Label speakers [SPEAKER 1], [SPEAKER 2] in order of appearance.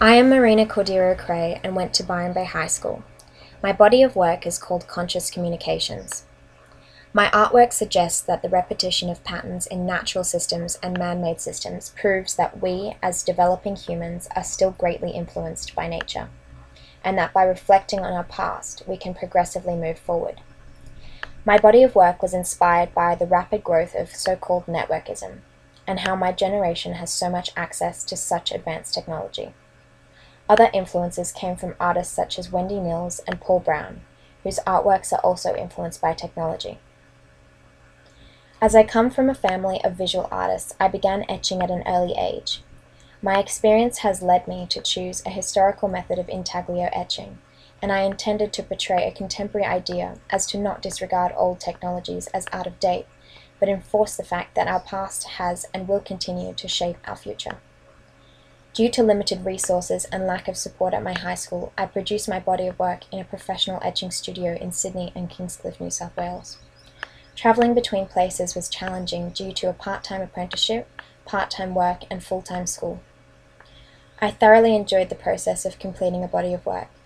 [SPEAKER 1] I am Marina Cordero Cray and went to Byron Bay High School. My body of work is called Conscious Communications. My artwork suggests that the repetition of patterns in natural systems and man-made systems proves that we, as developing humans, are still greatly influenced by nature, and that by reflecting on our past, we can progressively move forward. My body of work was inspired by the rapid growth of so-called networkism, and how my generation has so much access to such advanced technology. Other influences came from artists such as Wendy Mills and Paul Brown, whose artworks are also influenced by technology. As I come from a family of visual artists, I began etching at an early age. My experience has led me to choose a historical method of intaglio etching, and I intended to portray a contemporary idea as to not disregard old technologies as out of date, but enforce the fact that our past has and will continue to shape our future. Due to limited resources and lack of support at my high school, I produced my body of work in a professional etching studio in Sydney and Kingscliff, New South Wales. Travelling between places was challenging due to a part-time apprenticeship, part-time work, and full-time school. I thoroughly enjoyed the process of completing a body of work,